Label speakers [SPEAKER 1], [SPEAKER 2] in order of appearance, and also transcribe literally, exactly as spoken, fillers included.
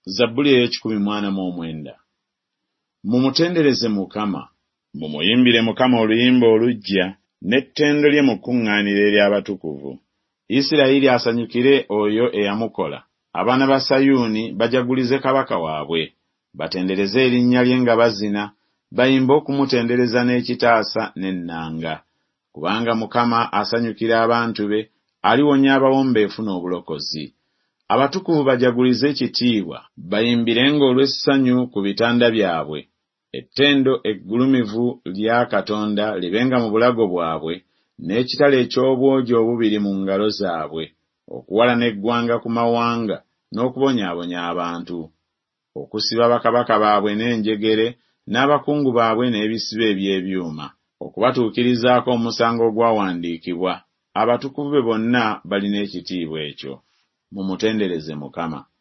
[SPEAKER 1] Zabbuli ey'ekikumi mwana mu omwenda. Mumutendereze Mukama, mumuyimbire Mukama oluyimba oluggya, n'ettendo lye mu kuŋŋaaniro ery'abatukuvu. Isirayiri asanyukire oyo eyamukola. Abaana ba Sayuuni bajagulize kabaka waabwe. Batendereze erinnya lye nga bazina, bayimbe okumutendereza n'ekitaasa n'ennanga. Kubanga Mukama asanyukira abantu be, aliwonya abawombeefu n'obulokozi. Abatukuvu bajagulize ekitiibwa, bayimbirenga olw'essanyu ku bitanda byabwe. Ettendo eggulumivu lya Katonda libenga mu bulago bwabwe, n'ekitala eky'obwogi obubiri mu ngalo zaabwe, okuwalana eggwanga ku mawanga n'okubonyaabonya abantu, okusiba bakabaka baabwe n'enjegere, n'abakungu baabwe n'ebisibo eby'ebyuma, okubatuukirizaako omusango ogwawandiikibwa. Abatukuvu be bonna balina ekitiibwa ekyo. Mumutendereze Mukama.